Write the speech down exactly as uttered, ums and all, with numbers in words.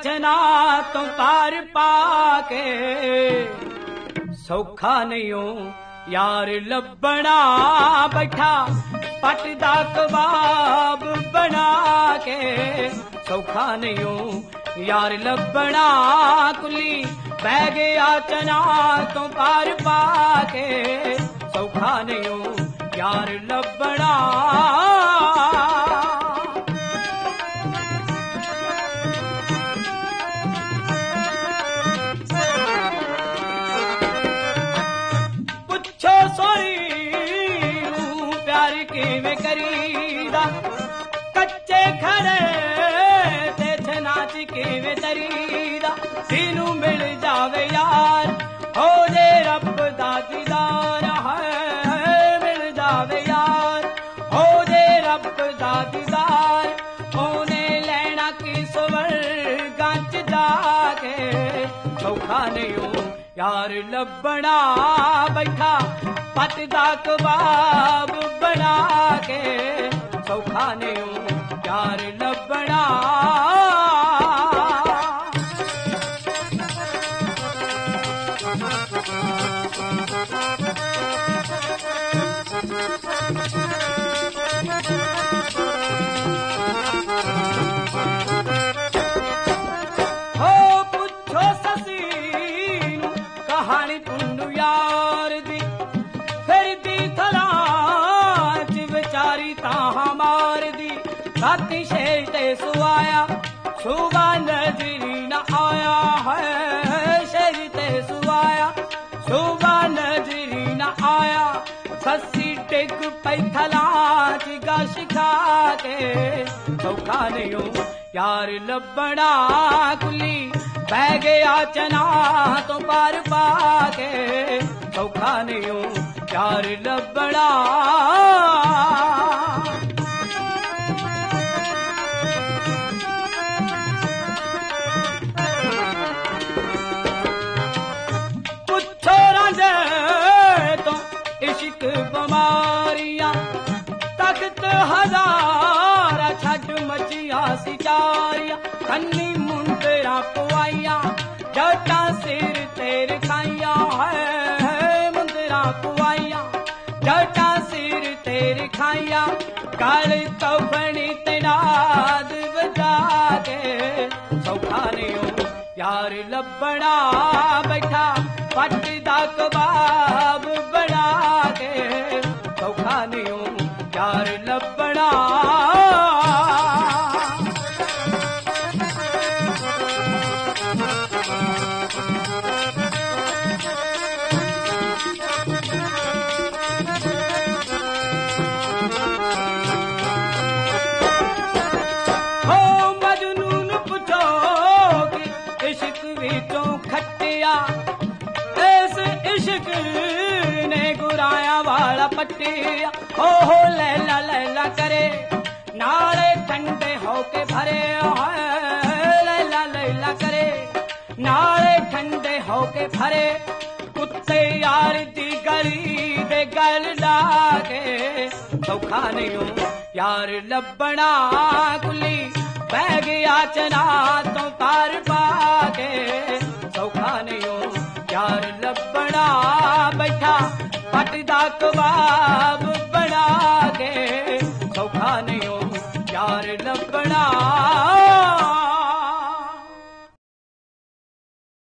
आचना तो पार पाके सौखा नहीं हो यार लभना बैठा पट दा कबाब बना के सौखा नहीं हो यार लभना कुली बह गया चना तो पार पाके सौखा नहीं हो यार लभना पुछो सोरी प्यार किवें करीदा कच्चे खड़े ते नाच किवें तरीदा सीनू मिल जावे यार हो जे रब दा दीदार है मिल जावे यार हो जे रब दा दीदार ओने लेना की स्वर्गां च जाके सौखा नहीं हो यार लभना बैठा पत दा कबाब बना के सौखा नहीं हो यार लभना हो पुछो ससी कहानी तुंडू यार दी फिर दी थला च बेचारी ताहा मार दी राती शेर ते सुआया सुबह नजरी न आया है शेर ते सुआया सुबह नजरी न आया ससी टिक पई थला च गश खा के सौखा नहीं हो यार लभना कुली बह गया चना तो पार पाके सौखा नहीं हो यार लभना पुछो रांझे तो इश्क बीमारियां तख्त हजार छड़ मचिया सिचारियां कन्नी मुंदरा पुआइया जटा सिर तेर खाइया है मुंदरा पुआइया जटा सिर तेर खाइया काल कफनी तैनाद बजा के सौखा नहीं हो यार लभना बैठा पट दा कबाब बना के सौखा नहीं हो यार लभना हो मजनून पुछो कि इश्क विचों खटिया इस इश्क ने गुराया वाला पटिया हो हो लैला लैला करे नाले ठंडे होके भरे लैला लैला करे नाले ठंडे होके भरे कुत्ते यार दी गली दे गल लाके सौखा नहीं हो यार लभना कुली बह गया चना तो पार पाके सौखा नहीं हो यार लभना बैठा पट दा कबाब बना के सौखा नहीं हो यार लभना